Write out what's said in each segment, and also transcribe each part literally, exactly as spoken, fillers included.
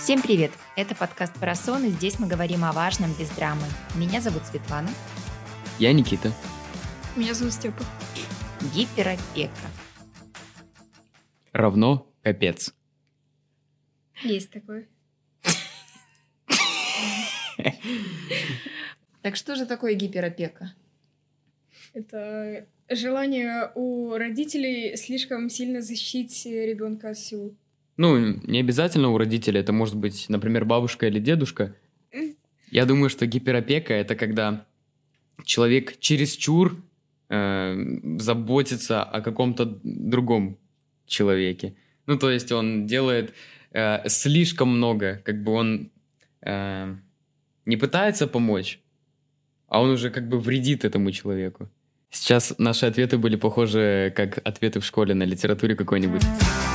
Всем привет! Это подкаст «Парасон», и здесь мы говорим о важном без драмы. Меня зовут Светлана. Я Никита. Меня зовут Степа. Гиперопека. Равно капец. Есть такое. Так что же такое гиперопека? Это желание у родителей слишком сильно защитить ребенка от всего. Ну, не обязательно у родителей. Это может быть, например, бабушка или дедушка. Я думаю, что гиперопека — это когда человек чересчур э, заботится о каком-то другом человеке. Ну, то есть он делает э, слишком много, как бы он э, не пытается помочь, а он уже как бы вредит этому человеку. Сейчас наши ответы были похожи, как ответы в школе на литературе какой-нибудь.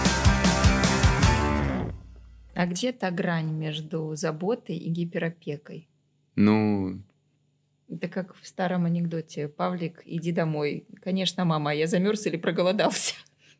А где та грань между заботой и гиперопекой? Ну... Это как в старом анекдоте. Павлик, иди домой. Конечно, мама, я замерз или проголодался.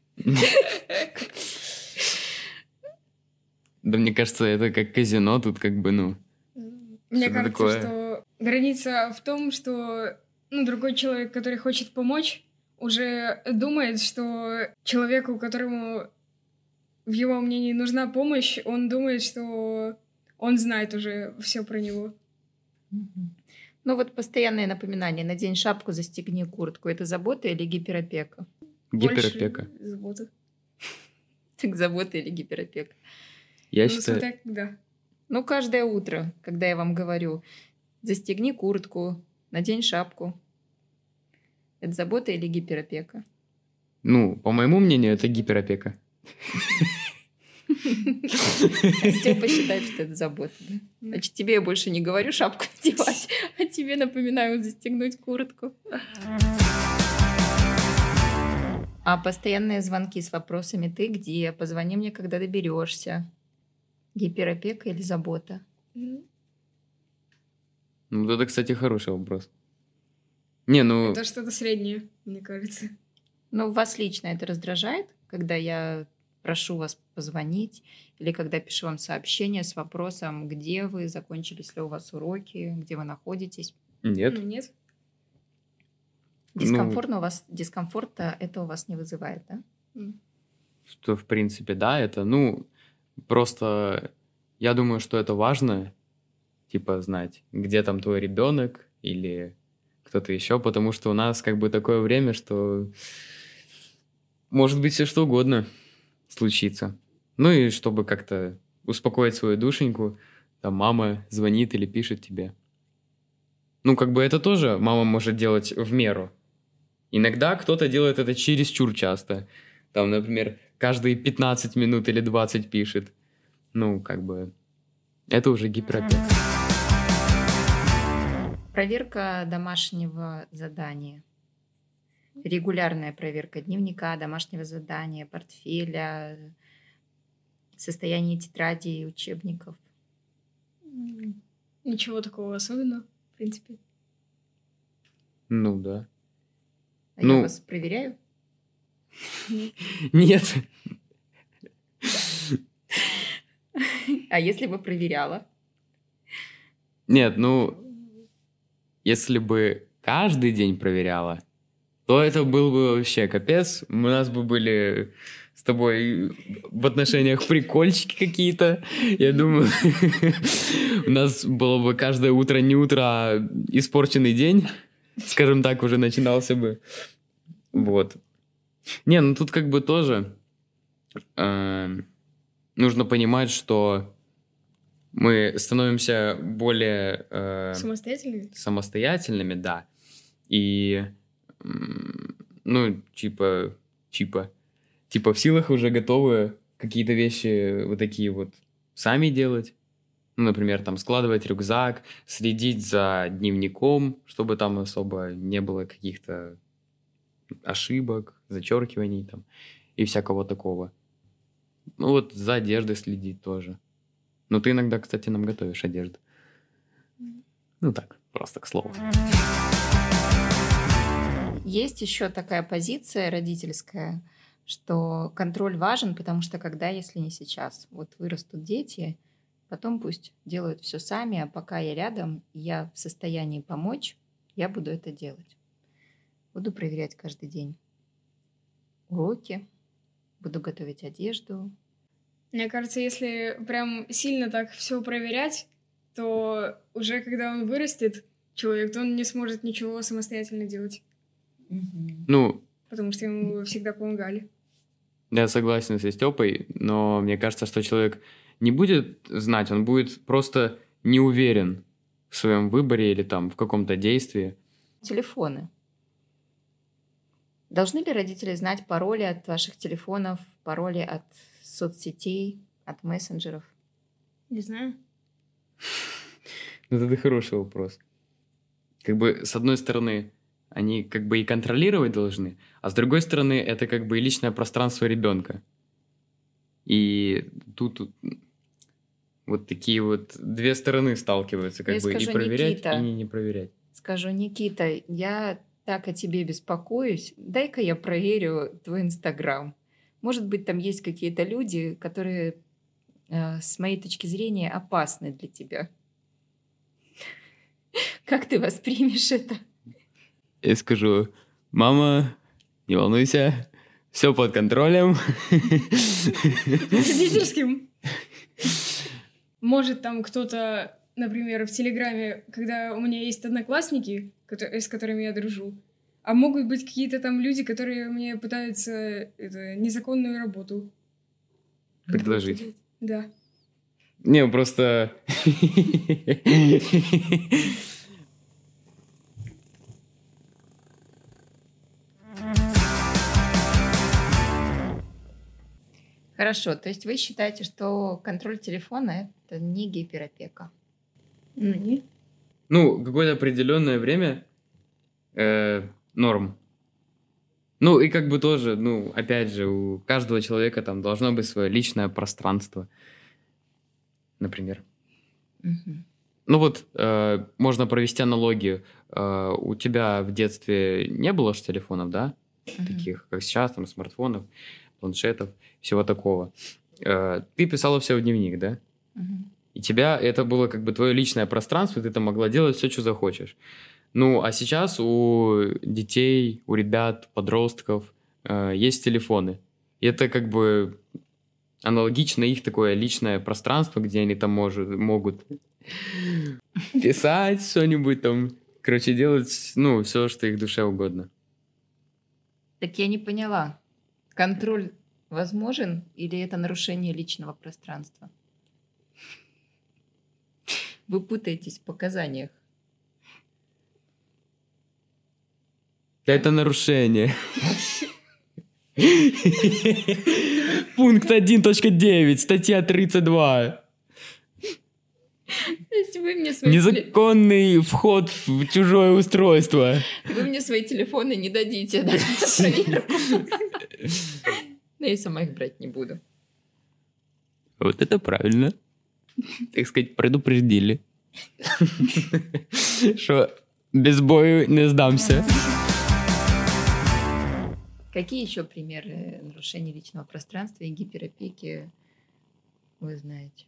Да мне кажется, это как казино, тут как бы, ну... Мне кажется, что граница в том, что ну, другой человек, который хочет помочь, уже думает, что человеку, которому в его мнении нужна помощь, он думает, что он знает уже все про него. Ну вот постоянное напоминание: надень шапку, застегни куртку. Это забота или гиперопека? Гиперопека. Больше забота. Так забота или гиперопека? Я ну, считаю... смотря когда. Ну, каждое утро, когда я вам говорю: застегни куртку, надень шапку. Это забота или гиперопека? Ну, по моему мнению, это гиперопека. Степа считает, что это забота. Да? Значит, тебе я больше не говорю шапку надевать, а тебе напоминаю застегнуть куртку. А постоянные звонки с вопросами: ты где? Позвони мне, когда доберешься. Гиперопека или забота? Ну, это, кстати, хороший вопрос. Не, ну... Это что-то среднее, мне кажется. Ну, вас лично это раздражает, когда я прошу вас позвонить, или когда пишу вам сообщение с вопросом, где вы, закончились ли у вас уроки, где вы находитесь? Нет. Ну, нет. Дискомфортно ну, у вас, дискомфорта это у вас не вызывает, да? Что, в принципе, да, это, ну, просто я думаю, что это важно, типа, знать, где там твой ребенок или кто-то еще, потому что у нас как бы такое время, что может быть все что угодно случится. Ну и чтобы как-то успокоить свою душеньку, там мама звонит или пишет тебе. Ну, как бы это тоже мама может делать в меру. Иногда кто-то делает это чересчур часто. Там, например, каждые пятнадцать минут или двадцать пишет. Ну, как бы это уже гиперопека. Проверка домашнего задания. Регулярная проверка дневника, домашнего задания, портфеля, состояние тетрадей и учебников. Ничего такого особенного, в принципе. Ну, да. А ну... я вас проверяю? Нет. А если бы проверяла? Нет, ну, если бы каждый день проверяла, то это был бы вообще капец. У нас бы были с тобой в отношениях прикольчики какие-то. Я думаю, у нас было бы каждое утро не утро, а испорченный день, скажем так, уже начинался бы. Вот. Не, ну тут как бы тоже э, нужно понимать, что мы становимся более э, самостоятельными? самостоятельными, да. И ну, типа, типа, типа в силах уже готовы какие-то вещи вот такие вот сами делать. Ну, например, там складывать рюкзак, следить за дневником, чтобы там особо не было каких-то ошибок, зачеркиваний там и всякого такого. Ну, вот за одеждой следить тоже. Ну, ты иногда, кстати, нам готовишь одежду. Ну, так, просто к слову. Есть еще такая позиция родительская, что контроль важен, потому что когда, если не сейчас, вот вырастут дети, Потом пусть делают все сами, а пока я рядом, и я в состоянии помочь, я буду это делать. Буду проверять каждый день уроки, буду готовить одежду. Мне кажется, если прям сильно так все проверять, то уже когда он вырастет, человек, то он не сможет ничего самостоятельно делать. Мгм. Ну, Потому что ему всегда помогали. я согласен со Степой, но мне кажется, что человек не будет знать, он будет просто не уверен в своем выборе или там в каком-то действии. Телефоны. Должны ли родители знать пароли от ваших телефонов, пароли от соцсетей, от мессенджеров? Не знаю. Ну, это хороший вопрос. Как бы, с одной стороны, они как бы и контролировать должны, а с другой стороны, это как бы и личное пространство ребенка. И тут вот такие вот две стороны сталкиваются, как Я бы скажу, и проверять, Никита. и не, не проверять. Скажу, Никита, я так о тебе беспокоюсь. Дай-ка я проверю твой Инстаграм. Может быть, там есть какие-то люди, которые, э, с моей точки зрения, опасны для тебя. Как ты воспримешь это? Я скажу, мама, не волнуйся, все под контролем. Родительским. Может, там кто-то, например, в Телеграме, когда у меня есть одноклассники, кото- с которыми я дружу, а могут быть какие-то там люди, которые мне пытаются это, незаконную работу Предложить. Да. Не, просто... Хорошо, то есть вы считаете, что контроль телефона – это не гиперопека? Ну, не. Ну, какое-то определенное время э, норм. Ну, и как бы тоже, ну, опять же, у каждого человека там должно быть свое личное пространство, например. Мгм. Ну вот, э, можно провести аналогию. Э, у тебя в детстве не было же телефонов, да? Мгм. Таких, как сейчас, там, смартфонов, планшетов, всего такого. Э, ты писала все в дневник, да? Мгм. И тебя, это было как бы твое личное пространство, ты там могла делать все, что захочешь. Ну, а сейчас у детей, у ребят, подростков э, есть телефоны. И это как бы аналогично их такое личное пространство, где они там может, могут писать что-нибудь там, короче, делать, ну, все, что их душе угодно. Так я не поняла. Контроль возможен или это нарушение личного пространства? Вы путаетесь в показаниях. Это нарушение. Пункт один точка девять, статья тридцать два. То есть вы мне свои, теле- Незаконный вход в чужое устройство. вы мне свои телефоны не дадите, да, на проверку. Но я сама их брать не буду. Вот это правильно. Так сказать, предупредили. Что без бою не сдамся. Какие еще примеры нарушения личного пространства и гиперопеки вы знаете?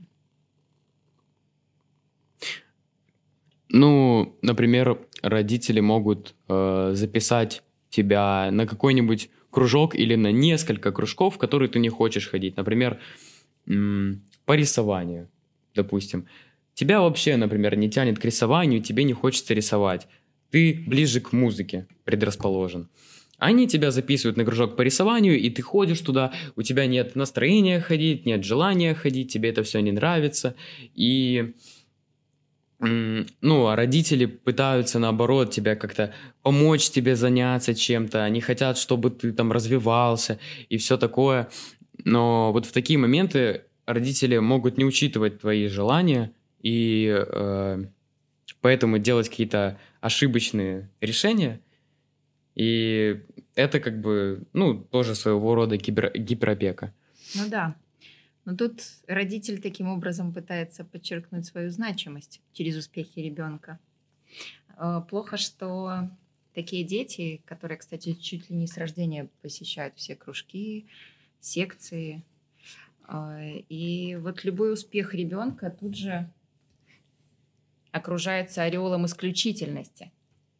Ну, например, родители могут э, записать тебя на какой-нибудь кружок или на несколько кружков, в которые ты не хочешь ходить. Например, м, по рисованию, допустим. Тебя вообще, например, не тянет к рисованию, тебе не хочется рисовать. Ты ближе к музыке предрасположен. Они тебя записывают на кружок по рисованию, и ты ходишь туда, у тебя нет настроения ходить, нет желания ходить, тебе это все не нравится. И, м, ну, а родители пытаются, наоборот, тебя как-то помочь тебе заняться чем-то. Они хотят, чтобы ты там развивался и все такое. Но вот в такие моменты родители могут не учитывать твои желания и э, поэтому делать какие-то ошибочные решения. И это как бы, ну, тоже своего рода гипер, гиперопека. Ну да. Но тут родитель таким образом пытается подчеркнуть свою значимость через успехи ребенка. Э, Плохо, что такие дети, которые, кстати, чуть ли не с рождения посещают все кружки, секции, И вот любой успех ребенка тут же окружается ореолом исключительности.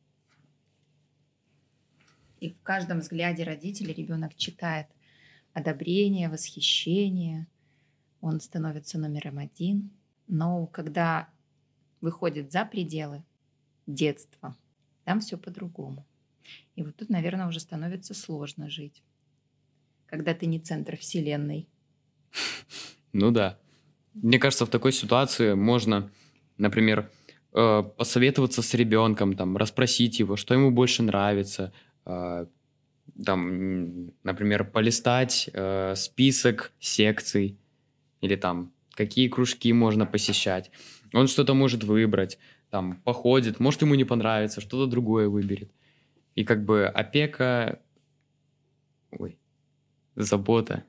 И в каждом взгляде родителей ребенок читает одобрение, восхищение. Он становится номером один. Но когда выходит за пределы детства, там все по-другому. И вот тут, наверное, уже становится сложно жить, когда ты не центр вселенной. Ну да. Мне кажется, в такой ситуации можно, например, посоветоваться с ребенком, там, расспросить его, что ему больше нравится, там, например, полистать список секций или там какие кружки можно посещать. Он что-то может выбрать, там, походит, может, ему не понравится, что-то другое выберет. И как бы опека... Ой, забота.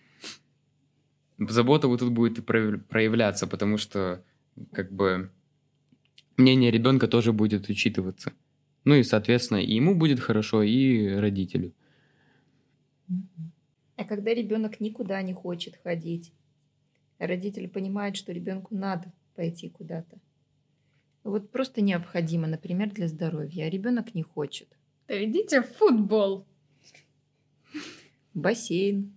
Забота вот тут будет и проявляться, потому что как бы мнение ребенка тоже будет учитываться. Ну и, соответственно, и ему будет хорошо, и родителю. А когда ребенок никуда не хочет ходить, родитель понимает, что ребенку надо пойти куда-то. Вот просто необходимо, например, для здоровья, а ребенок не хочет. Да идите в футбол. Бассейн.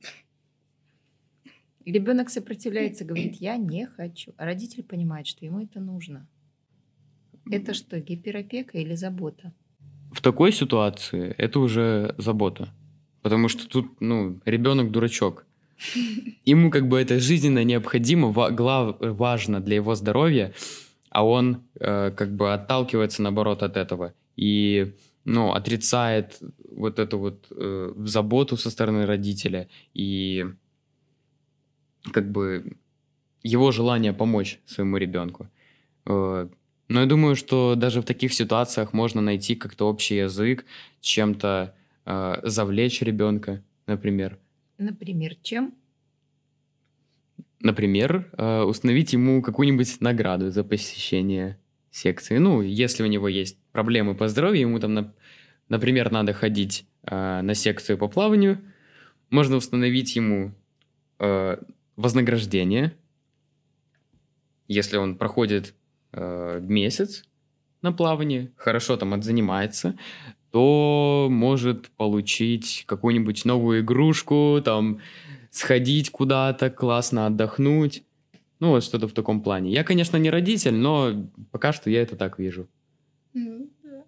Ребенок сопротивляется, говорит, я не хочу. А родитель понимает, что ему это нужно. Это что, гиперопека или забота? В такой ситуации это уже забота. Потому что тут, ну, ребенок дурачок. Ему как бы это жизненно необходимо, ва- важно для его здоровья, а он э, как бы отталкивается, наоборот, от этого. И, ну, отрицает вот эту вот э, заботу со стороны родителя и как бы его желание помочь своему ребенку. Э, но я думаю, что даже в таких ситуациях можно найти как-то общий язык, чем-то э, завлечь ребенка, например. Например, чем? Например, э, установить ему какую-нибудь награду за посещение секции. Ну, если у него есть проблемы по здоровью, ему там, на, например, надо ходить э, на секцию по плаванию, можно установить ему э, вознаграждение, если он проходит э, месяц на плавании, хорошо там отзанимается, то может получить какую-нибудь новую игрушку, там, сходить куда-то, классно отдохнуть. Ну, вот что-то в таком плане. Я, конечно, не родитель, но пока что я это так вижу. Ну, да.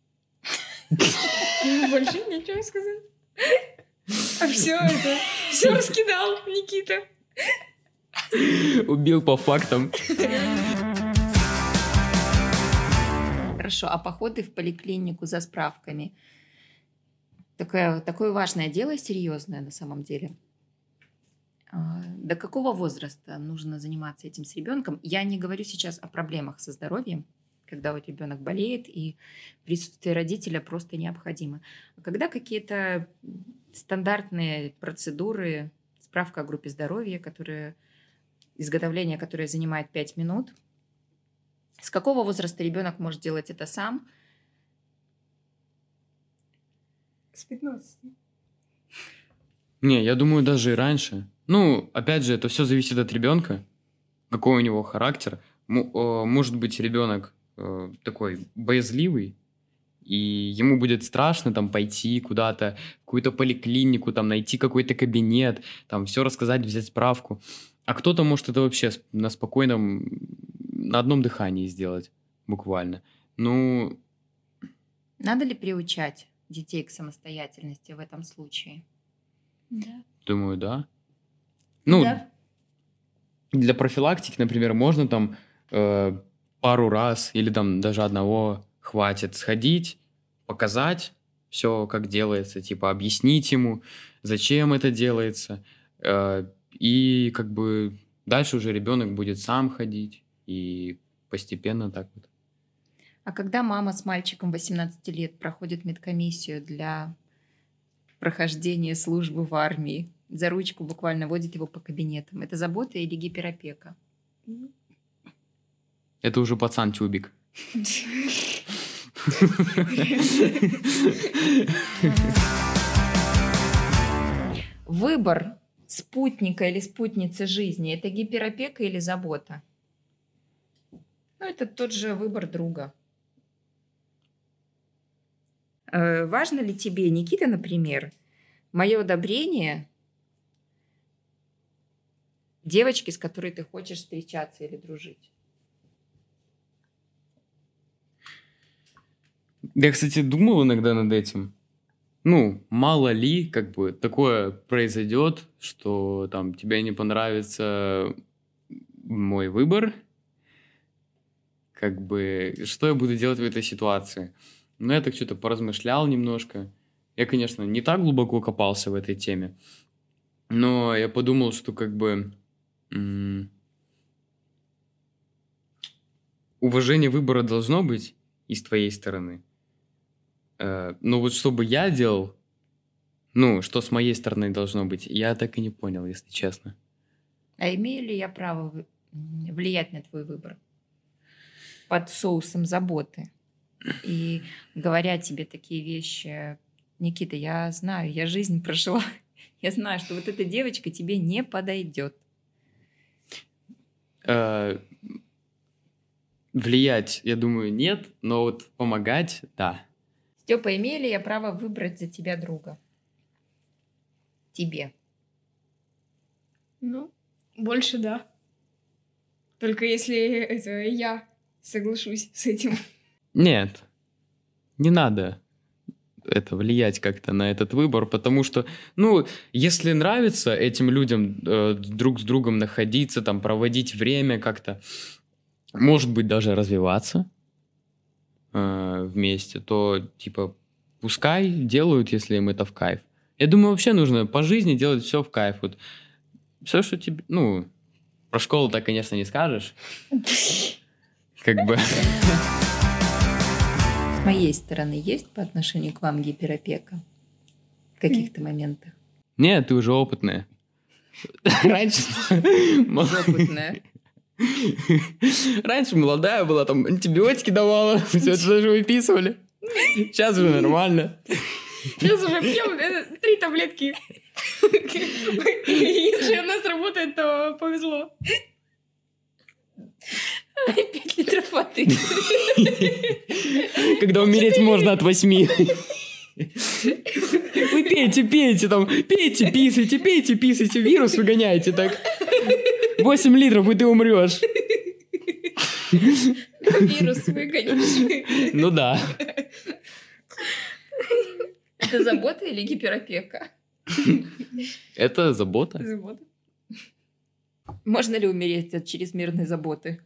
Больше нечего сказать. А все это, все раскидал Никита. Убил по фактам. Хорошо, а походы в поликлинику за справками? Такое, такое важное дело, серьезное на самом деле. До какого возраста нужно заниматься этим с ребенком? Я не говорю сейчас о проблемах со здоровьем, когда вот ребенок болеет, и присутствие родителя просто необходимо. А когда какие-то стандартные процедуры, справка о группе здоровья, которые, изготовление, которое занимает пять минут, с какого возраста ребенок может делать это сам? С пятнадцати. Не, я думаю, даже и раньше. Ну, опять же, это все зависит от ребенка, какой у него характер. Может быть, ребенок такой боязливый, и ему будет страшно там пойти куда-то, в какую-то поликлинику, там найти какой-то кабинет, там все рассказать, взять справку. А кто-то может это вообще на спокойном, на одном дыхании сделать, буквально. Ну... Надо ли приучать детей к самостоятельности в этом случае? Да. Думаю, да. Ну, Да. для профилактики, например, можно там э, пару раз или там даже одного хватит сходить, показать все, как делается, типа объяснить ему, зачем это делается, э, и как бы дальше уже ребенок будет сам ходить и постепенно так вот. А когда мама с мальчиком восемнадцати лет проходит медкомиссию для прохождения службы в армии, за ручку буквально водит его по кабинетам, это забота или гиперопека? Это уже пацан-тюбик. Выбор спутника или спутницы жизни, это гиперопека или забота? Ну, это тот же выбор друга. Э, важно ли тебе, Никита, например, мое одобрение девочки, с которой ты хочешь встречаться или дружить? Я, кстати, думал иногда над этим. Ну, мало ли, как бы, такое произойдет, что там тебе не понравится мой выбор, как бы, что я буду делать в этой ситуации? Ну, я так что-то поразмышлял немножко. Я, конечно, не так глубоко копался в этой теме, но я подумал, что как бы м- уважение выбора должно быть и с твоей стороны. Э, но вот что бы я делал, ну, что с моей стороны должно быть, я так и не понял, если честно. А имею ли я право вы- влиять на твой выбор под соусом заботы? И говоря тебе такие вещи: Никита, я знаю, я жизнь прожила, я знаю, что вот эта девочка тебе не подойдет. Э, влиять, я думаю, нет, но вот помогать, да. Степа, имею ли я право выбрать за тебя друга? Тебе. Ну, больше да. Только если это я соглашусь с этим. Нет, не надо это влиять как-то на этот выбор, потому что, ну, если нравится этим людям э, друг с другом находиться, там, проводить время как-то, может быть, даже развиваться э, вместе, то, типа, пускай делают, если им это в кайф. Я думаю, вообще нужно по жизни делать все в кайф. Вот все, что тебе, ну, про школу так, конечно, не скажешь. Как бы... С моей стороны есть по отношению к вам гиперопека в каких-то моментах? Нет, ты уже опытная. Раньше... Опытная. Раньше молодая была, там антибиотики давала, все это даже выписывали. Сейчас уже нормально. Сейчас уже пьем э, три таблетки. Если у нас работает, то повезло. Пять литров воды. Когда умереть можно от восьми. Вы пейте, пейте, там, пейте, писайте, пейте, писайте, вирус выгоняйте так. Восемь литров, и ты умрешь. Вирус выгонишь. Ну да. Это забота или гиперопека? Это забота. Забота. Можно ли умереть от чрезмерной заботы?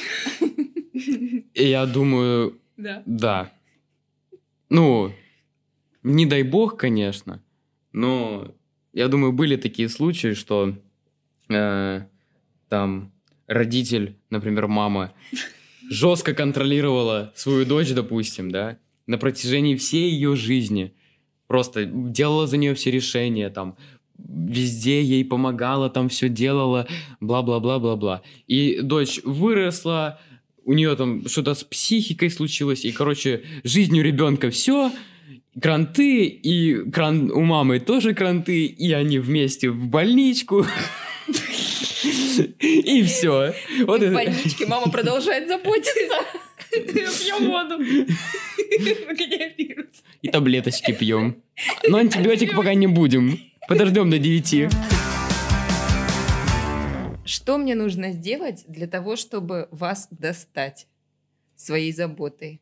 Я думаю, Да. да. Ну, не дай бог, конечно, но я думаю, были такие случаи, что э, там родитель, например, мама, жестко контролировала свою дочь, допустим, да, на протяжении всей ее жизни. Просто делала за нее все решения, там, везде ей помогала, там все делала, бла-бла-бла-бла-бла. И дочь выросла, у нее там что-то с психикой случилось, и, короче, жизнь у ребенка все, кранты, и кран у мамы тоже кранты, и они вместе в больничку. И все. Вот в больничке мама продолжает заботиться. Пьем воду. Выгоняем вирус. И таблеточки пьем. Но антибиотик пока не будем. Подождем до девяти. Что мне нужно сделать для того, чтобы вас достать своей заботой?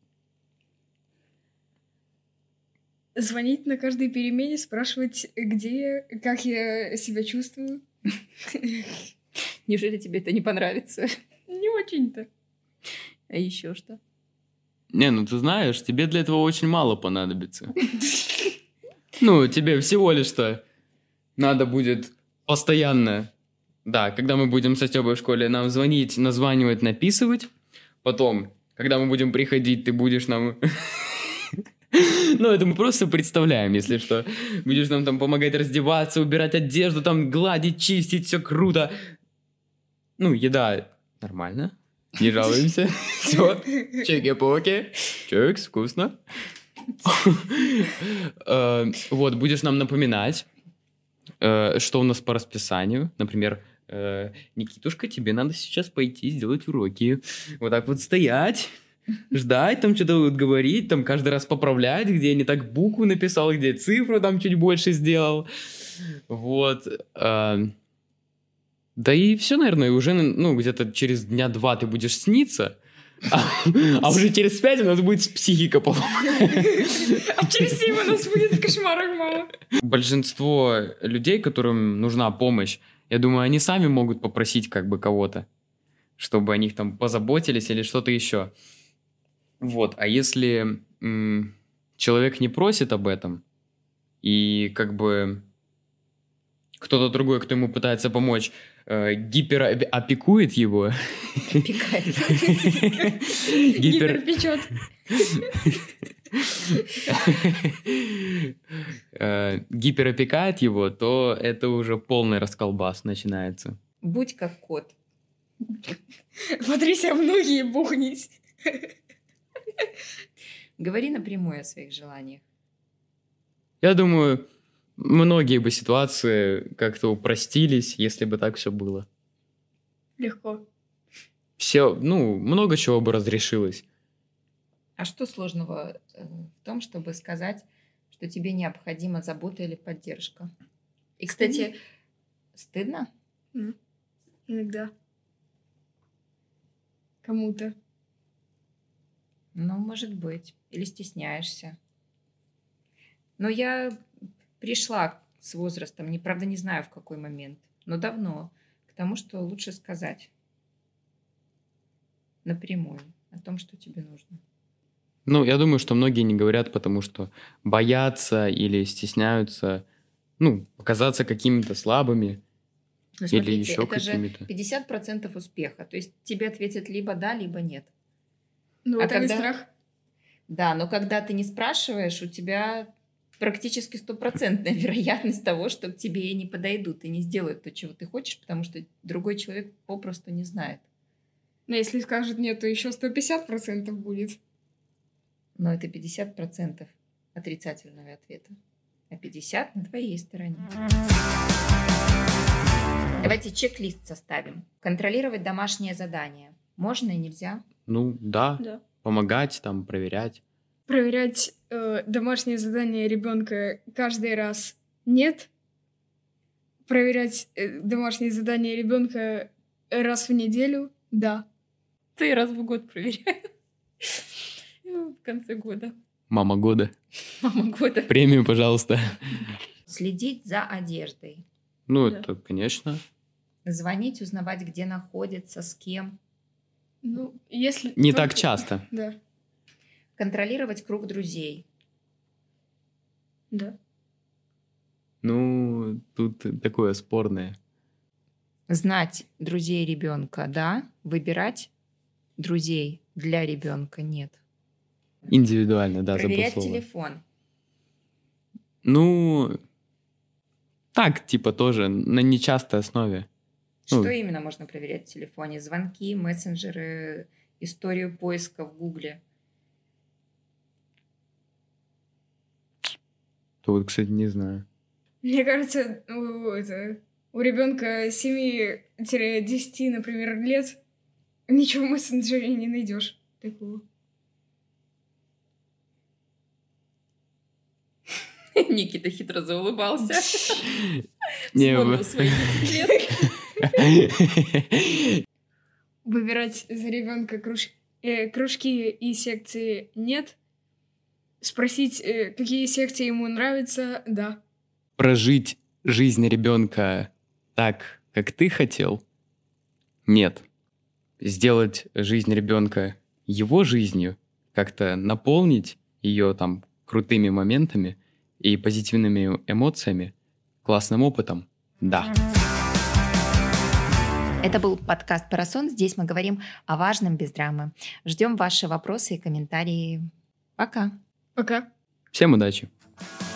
Звонить на каждой перемене, спрашивать, где, как я себя чувствую. Неужели тебе это не понравится? Не очень-то. А еще что? Не, ну ты знаешь, тебе для этого очень мало понадобится. Ну, тебе всего лишь-то надо будет постоянно, да, когда мы будем со Стёпой в школе, нам звонить, названивать, написывать. Потом, когда мы будем приходить, ты будешь нам... Ну, это мы просто представляем, если что. Будешь нам там помогать раздеваться, убирать одежду, там гладить, чистить, все круто. Ну, еда нормально, не жалуемся. Все, чеки-поки, чекс, вкусно. Вот, будешь нам напоминать, э, что у нас по расписанию. Например, э, Никитушка, тебе надо сейчас пойти сделать уроки. Вот так вот стоять, ждать, там что-то вот говорить, там каждый раз поправлять, где я не так букву написал, где цифру там чуть больше сделал. Вот. Э, да и все, наверное, уже, ну, где-то через дня два ты будешь сниться, а, а уже через пять у нас будет психика поломана. А через семь у нас будет в кошмарах мама. Большинство людей, которым нужна помощь, я думаю, они сами могут попросить как бы кого-то, чтобы о них там позаботились или что-то еще. Вот. А если м, человек не просит об этом, и как бы кто-то другой, кто ему пытается помочь, э, гиперопекует его. Опекает. Гиперпечет. Гиперопекает его, то это уже полный расколбас начинается. Будь как кот. Потрися в ноги и бухнись. Говори напрямую о своих желаниях. Я думаю, многие бы ситуации как-то упростились, если бы так все было. Легко. Все, ну, много чего бы разрешилось. А что сложного э, в том, чтобы сказать, что тебе необходима забота или поддержка? И, кстати, стыдно? Mm. Иногда. Кому-то. Ну, может быть. Или стесняешься. Но я пришла с возрастом, не, правда, не знаю, в какой момент, но давно, к тому, что лучше сказать напрямую о том, что тебе нужно. Ну, я думаю, что многие не говорят, потому что боятся или стесняются, ну, показаться какими-то слабыми. Но смотрите, или еще это какими-то. же пятьдесят процентов успеха. То есть тебе ответят либо да, либо нет. Ну, А это когда... не страх. Да, но когда ты не спрашиваешь, у тебя практически стопроцентная вероятность того, что к тебе не подойдут и не сделают то, чего ты хочешь, потому что другой человек попросту не знает. Но если скажут нет, то еще сто пятьдесят процентов будет. Но это пятьдесят процентов отрицательного ответа, а пятьдесят процентов на твоей стороне. Давайте чек-лист составим. Контролировать домашнее задание. Можно и нельзя? Ну, да. Да. Помогать, там, проверять. Проверять э, домашнее задание ребенка каждый раз нет. Проверять э, домашнее задание ребенка раз в неделю да. Ты раз в год проверяю. В конце года. Мама года. Мама года. Премию, пожалуйста. Следить за одеждой. Ну, Да. это, конечно. Звонить, узнавать, где находится, с кем. Ну, если... Не только- так часто. Да. Контролировать круг друзей. Да. Ну, тут такое спорное. Знать друзей ребенка, да. Выбирать друзей для ребенка нет. Индивидуально, да, Проверять забыл слово. телефон. Ну, так, типа, тоже на нечастой основе. Что Ну. именно можно проверять в телефоне? Звонки, мессенджеры, историю поиска в Гугле. То вот, кстати, не знаю. Мне кажется, у, это, у ребенка семи-десяти, например, лет ничего в мессенджере не найдешь такого. Никита хитро заулыбался. Не, Вспомнил вы- свои десять лет. Выбирать за ребенка круж... э, кружки и секции нет. Спросить, э, какие секции ему нравятся, да. Прожить жизнь ребенка так, как ты хотел? Нет. Сделать жизнь ребенка его жизнью, как-то наполнить ее там крутыми моментами и позитивными эмоциями, классным опытом, да. Это был подкаст «Парасон». Здесь мы говорим о важном без драмы. Ждем ваши вопросы и комментарии. Пока. Пока. Всем удачи!